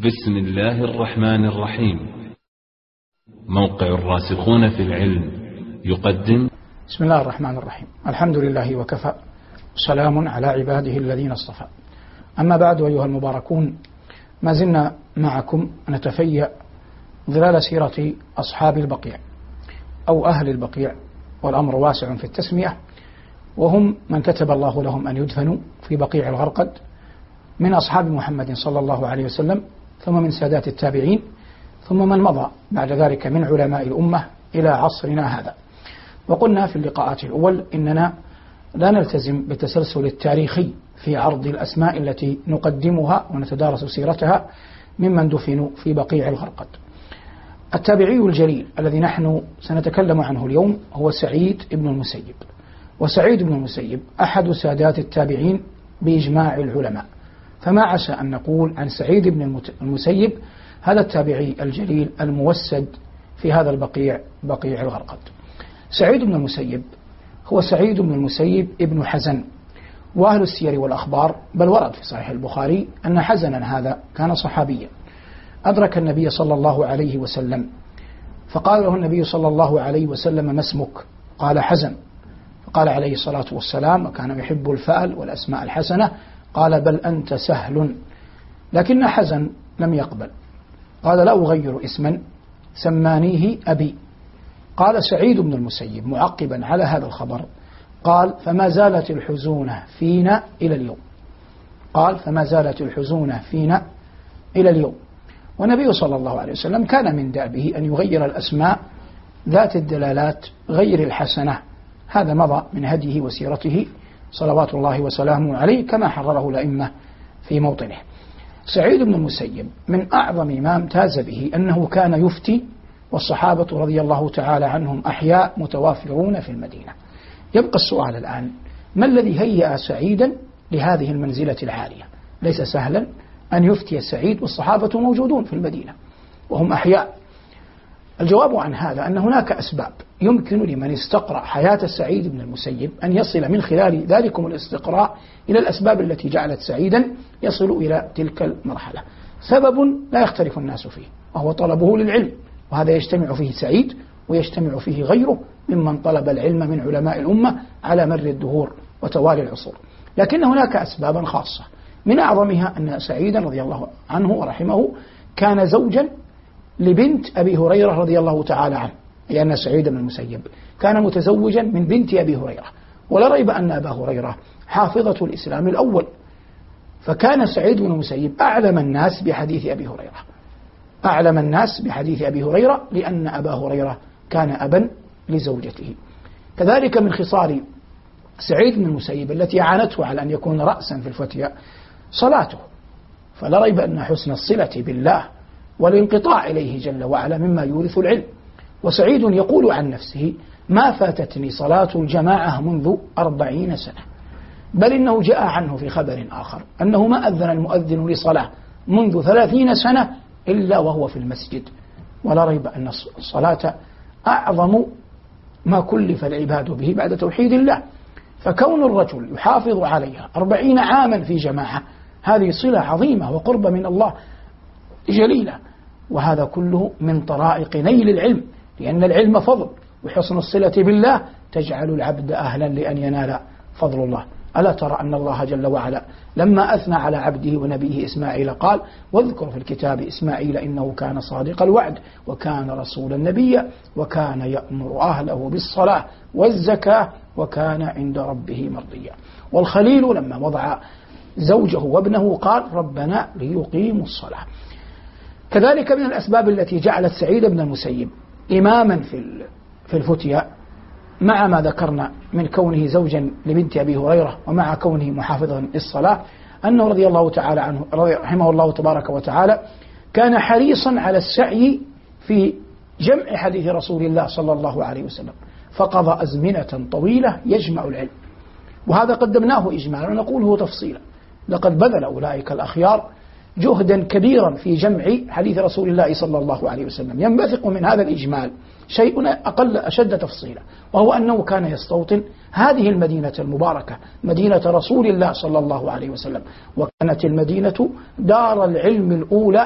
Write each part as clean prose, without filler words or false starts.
بسم الله الرحمن الرحيم. موقع الراسخون في العلم يقدم. بسم الله الرحمن الرحيم. الحمد لله وكفى، سلام على عباده الذين اصطفى. أما بعد، أيها المباركون، ما زلنا معكم نتفيأ ظلال سيرة أصحاب البقيع أو أهل البقيع، والأمر واسع في التسمية، وهم من كتب الله لهم أن يدفنوا في بقيع الغرقد من أصحاب محمد صلى الله عليه وسلم، ثم من سادات التابعين، ثم من مضى بعد ذلك من علماء الأمة إلى عصرنا هذا. وقلنا في اللقاءات الأول إننا لا نلتزم بالتسلسل التاريخي في عرض الأسماء التي نقدمها ونتدارس سيرتها ممن دفنوا في بقيع الغرقد. التابعي الجليل الذي نحن سنتكلم عنه اليوم هو سعيد بن المسيب. وسعيد بن المسيب أحد سادات التابعين بإجماع العلماء، فما عسى أن نقول عن سعيد بن المسيب هذا التابعي الجليل الموسد في هذا البقيع، بقيع الغرقد. سعيد بن المسيب هو سعيد بن المسيب ابن حزن، وأهل السير والأخبار بل ورد في صحيح البخاري أن حزنا هذا كان صحابيا أدرك النبي صلى الله عليه وسلم، فقال له النبي صلى الله عليه وسلم: ما اسمك؟ قال: حزن. فقال عليه الصلاة والسلام، وكان يحب الفأل والأسماء الحسنة، قال: بل أنت سهل. لكن حزن لم يقبل، قال: لا أغير اسما سمانيه أبي. قال سعيد بن المسيب معقبا على هذا الخبر، قال: فما زالت الحزونة فينا إلى اليوم. قال: فما زالت الحزونة فينا إلى اليوم. والنبي صلى الله عليه وسلم كان من دأبه أن يغير الأسماء ذات الدلالات غير الحسنة، هذا مضى من هديه وسيرته صلوات الله وسلامه عليه، كما حرره الأئمة في موطنه. سعيد بن المسيب من أعظم ما امتاز به أنه كان يفتي، والصحابة رضي الله تعالى عنهم أحياء متوافرون في المدينة. يبقى السؤال الآن: ما الذي هيأ سعيدا لهذه المنزلة العالية؟ ليس سهلا أن يفتي سعيد والصحابة موجودون في المدينة وهم أحياء. الجواب عن هذا أن هناك أسباب يمكن لمن استقرأ حياة سعيد بن المسيب أن يصل من خلال ذلكم الاستقراء إلى الأسباب التي جعلت سعيدا يصل إلى تلك المرحلة. سبب لا يختلف الناس فيه، وهو طلبه للعلم، وهذا يجتمع فيه سعيد ويجتمع فيه غيره ممن طلب العلم من علماء الأمة على مر الدهور وتوالي العصور. لكن هناك أسبابا خاصة، من أعظمها أن سعيدا رضي الله عنه ورحمه كان زوجا لبنت أبي هريرة رضي الله تعالى عنه، لأن سعيد بن المسيب كان متزوجا من بنت أبي هريرة، ولا ريب أن أبا هريرة حافظة الإسلام الأول، فكان سعيد بن المسيب أعلم الناس بحديث أبي هريرة، أعلم الناس بحديث أبي هريرة، لأن أبا هريرة كان أبا لزوجته. كذلك من خصال سعيد بن المسيب التي أعانته على أن يكون رأسا في الفتية صلاته، فلا ريب أن حسن الصلة بالله والانقطاع إليه جل وعلا مما يورث العلم. وسعيد يقول عن نفسه: ما فاتتني صلاة الجماعة منذ 40 سنة، بل إنه جاء عنه في خبر آخر أنه ما أذن المؤذن لصلاة منذ 30 سنة إلا وهو في المسجد. ولا ريب أن الصلاة أعظم ما كلف العباد به بعد توحيد الله، فكون الرجل يحافظ عليها 40 عاما في جماعة هذه صلة عظيمة وقرب من الله جليلة، وهذا كله من طرائق نيل العلم، لأن العلم فضل، وحسن الصلة بالله تجعل العبد أهلا لأن ينال فضل الله. ألا ترى أن الله جل وعلا لما أثنى على عبده ونبيه إسماعيل قال: واذكر في الكتاب إسماعيل إنه كان صادق الوعد وكان رسولا نبيا وكان يأمر أهله بالصلاة والزكاة وكان عند ربه مرضيا. والخليل لما وضع زوجه وابنه قال: ربنا ليقيموا الصلاة. كذلك من الأسباب التي جعلت سعيد بن المسيب إماما في الفتيا، مع ما ذكرنا من كونه زوجا لبنت أبي هريرة ومع كونه محافظا للصلاة، أنه رضي الله تعالى عنه رحمه الله تبارك وتعالى كان حريصا على السعي في جمع حديث رسول الله صلى الله عليه وسلم، فقضى أزمنة طويلة يجمع العلم. وهذا قدمناه إجمالا ونقوله تفصيلا. لقد بذل أولئك الأخيار جهدا كبيرا في جمع حديث رسول الله صلى الله عليه وسلم. ينبثق من هذا الإجمال شيء أشد تفصيلا، وهو أنه كان يستوطن هذه المدينة المباركة، مدينة رسول الله صلى الله عليه وسلم، وكانت المدينة دار العلم الأولى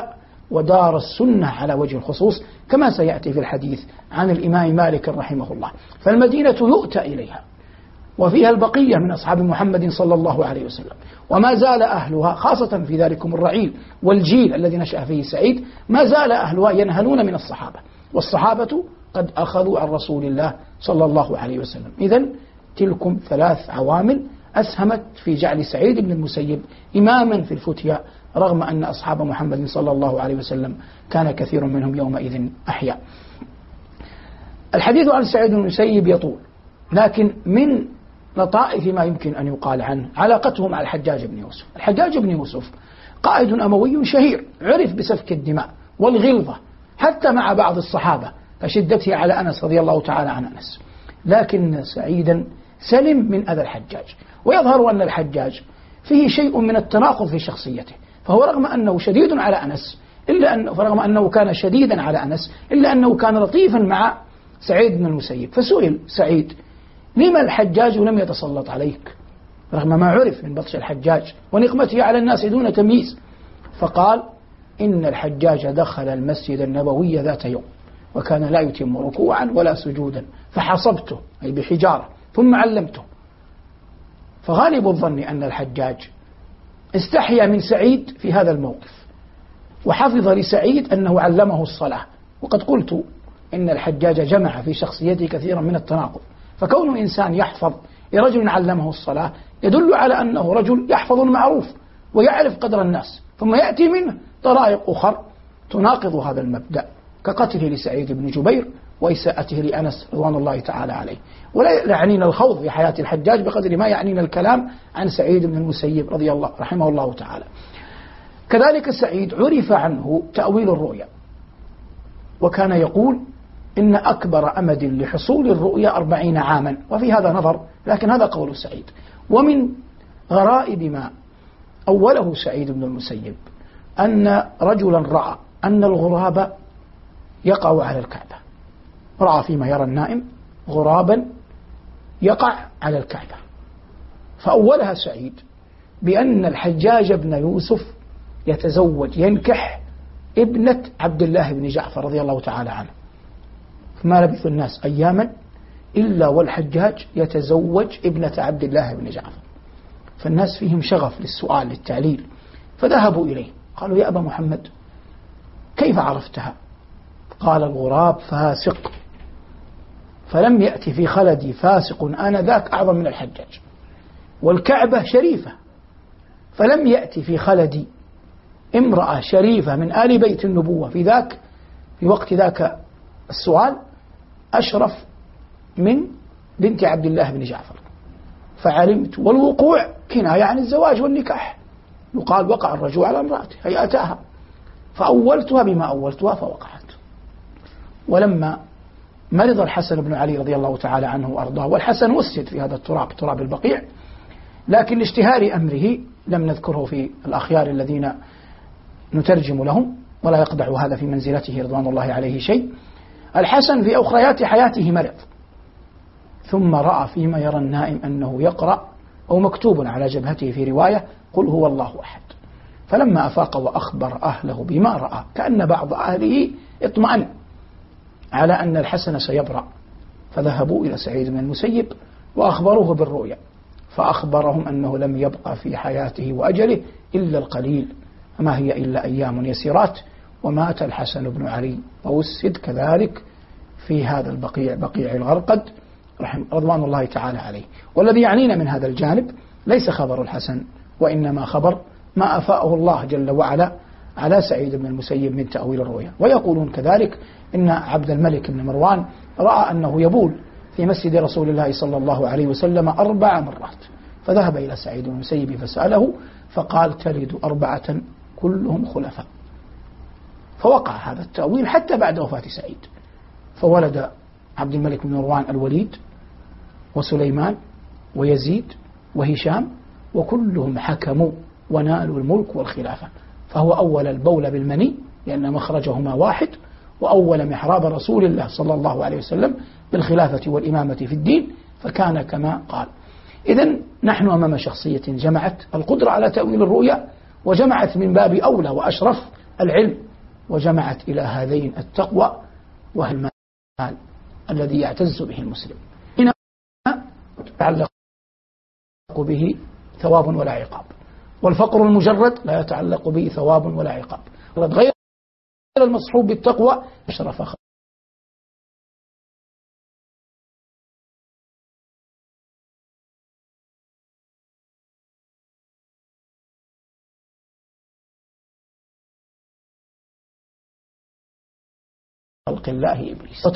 ودار السنة على وجه الخصوص، كما سيأتي في الحديث عن الإمام مالك رحمه الله. فالمدينة يؤتى إليها وفيها البقية من أصحاب محمد صلى الله عليه وسلم، وما زال أهلها خاصة في ذلكم الرعيل والجيل الذي نشأ فيه سعيد، ما زال أهلها ينهلون من الصحابة، والصحابة قد أخذوا عن رسول الله صلى الله عليه وسلم. إذن تلكم 3 عوامل أسهمت في جعل سعيد بن المسيب إماما في الفتيا، رغم أن أصحاب محمد صلى الله عليه وسلم كان كثير منهم يومئذ أحياء. الحديث عن سعيد بن المسيب يطول، لكن من لطائف ما يمكن أن يقال عنه علاقته مع الحجاج بن يوسف. الحجاج بن يوسف قائد أموي شهير، عرف بسفك الدماء والغلظة حتى مع بعض الصحابة كشدته على أنس رضي الله تعالى عن أنس، لكن سعيدا سلم من أذى الحجاج. ويظهر أن الحجاج فيه شيء من التناقض في شخصيته، فهو رغم أنه شديد على أنس فرغم أنه كان شديدا على أنس إلا أنه كان لطيفا مع سعيد بن المسيب. فسئل سعيد: لما الحجاج لم يتسلط عليك رغم ما عرف من بطش الحجاج ونقمته على الناس دون تمييز؟ فقال: إن الحجاج دخل المسجد النبوي ذات يوم وكان لا يتم ركوعا ولا سجودا، فحصبته أي بحجارة ثم علمته. فغالب الظن أن الحجاج استحيا من سعيد في هذا الموقف، وحفظ لسعيد أنه علمه الصلاة. وقد قلت إن الحجاج جمع في شخصيته كثيرا من التناقض، فكون إنسان يحفظ لرجل علمه الصلاة يدل على أنه رجل يحفظ المعروف ويعرف قدر الناس، ثم يأتي منه طرائق أخرى تناقض هذا المبدأ، كقتله لسعيد بن جبير وإساءته لأنس رضوان الله تعالى عليه. ولا يعنينا الخوض في حياة الحجاج بقدر ما يعنينا الكلام عن سعيد بن المسيب رضي الله رحمه الله تعالى. كذلك سعيد عرف عنه تأويل الرؤيا، وكان يقول: إن أكبر أمد لحصول الرؤيا 40 عاما، وفي هذا نظر، لكن هذا قول سعيد. ومن غرائب ما أوله سعيد بن المسيب أن رجلا رأى أن الغراب يقع على الكعبة، رأى فيما يرى النائم غرابا يقع على الكعبة، فأولها سعيد بأن الحجاج بن يوسف يتزوج ينكح ابنة عبد الله بن جعفر رضي الله تعالى عنه. فما لبث الناس أياما إلا والحجاج يتزوج ابنة عبد الله بن جعفر، فالناس فيهم شغف للسؤال للتعليل، فذهبوا إليه قالوا: يا أبا محمد كيف عرفتها؟ قال: الغراب فاسق، فلم يأتي في خلدي فاسق آنذاك أعظم من الحجاج، والكعبة شريفة، فلم يأتي في خلدي امرأة شريفة من آل بيت النبوة في وقت ذاك السؤال أشرف من بنت عبد الله بن جعفر. فعلمت، والوقوع كناية عن الزواج والنكاح، يقال وقع الرجل على امرأته هي أتاها، فأولتها بما أولتها فوقعت. ولما مرض الحسن بن علي رضي الله تعالى عنه وأرضاه، والحسن وسد في هذا التراب، تراب البقيع، لكن لاشتهار أمره لم نذكره في الأخيار الذين نترجم لهم، ولا يقدع هذا في منزلته رضوان الله عليه شيء. الحسن في أخريات حياته مرض، ثم رأى فيما يرى النائم أنه يقرأ أو مكتوب على جبهته في رواية: قل هو الله أحد. فلما أفاق وأخبر أهله بما رأى، كأن بعض أهله اطمأن على أن الحسن سيبرأ، فذهبوا إلى سعيد بن المسيب وأخبروه بالرؤيا، فأخبرهم أنه لم يبقى في حياته وأجله إلا القليل، فما هي إلا أيام يسيرات، ومات الحسن بن علي ووسد كذلك في هذا البقيع، بقيع الغرقد رضوان الله تعالى عليه. والذي يعنينا من هذا الجانب ليس خبر الحسن، وإنما خبر ما أفاءه الله جل وعلا على سعيد بن المسيب من تأويل الرؤيا. ويقولون كذلك إن عبد الملك بن مروان رأى أنه يبول في مسجد رسول الله صلى الله عليه وسلم 4 مرات، فذهب إلى سعيد بن المسيب فسأله فقال: تلد 4 كلهم خلفاء. فوقع هذا التأويل حتى بعد وفاة سعيد، فولد عبد الملك بن مروان الوليد وسليمان ويزيد وهشام، وكلهم حكموا ونالوا الملك والخلافة. فهو أول البول بالمني لأن مخرجهما واحد، وأول محراب رسول الله صلى الله عليه وسلم بالخلافة والإمامة في الدين، فكان كما قال. إذن نحن أمام شخصية جمعت القدرة على تأويل الرؤيا، وجمعت من باب أولى وأشرف العلم وجمعت إلى هذين التقوى وهو المال الذي يعتز به المسلم، هنا يتعلق به ثواب ولا عقاب، والفقر المجرد لا يتعلق به ثواب ولا عقاب، غير المصحوب بالتقوى أشرف خلق الله إبليس.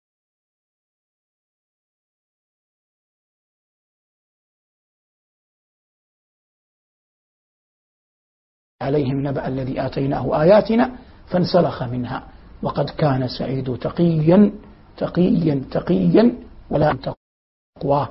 عليهم نبأ الذي آتيناه آياتنا فانسلخ منها وقد كان سعيد تقيا ولا تقواه